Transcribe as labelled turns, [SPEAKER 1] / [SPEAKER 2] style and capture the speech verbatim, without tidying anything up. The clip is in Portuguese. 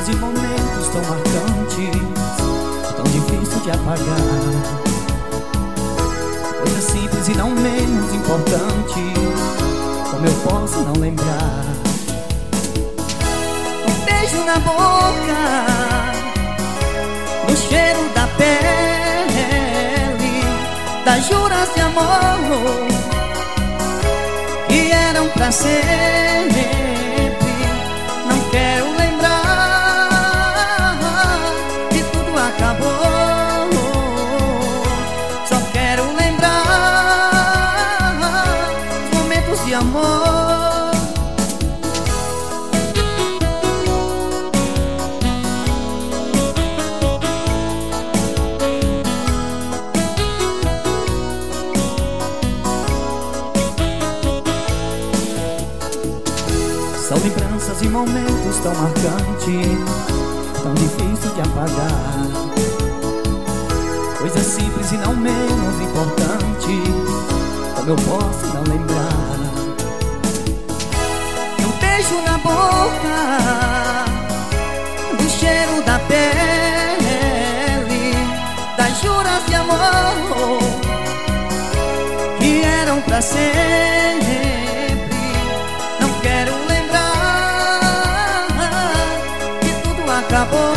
[SPEAKER 1] lembranças e momentos tão marcantes, tão difícil de apagar. Coisa simples e não menos importante, como eu posso não lembrar? Um beijo na boca, no cheiro da pele, das juras de amor que eram pra sempre. Não quero lembrar que tudo acabou, só quero lembrar os momentos de amor. São lembranças e momentos tão marcantes, tão difíceis de apagar. Coisa simples e não menos importante, como eu posso não lembrar? Um beijo na boca, do cheiro da pele, das juras de amor que eram pra sempre. Não quero lembrar que tudo acabou,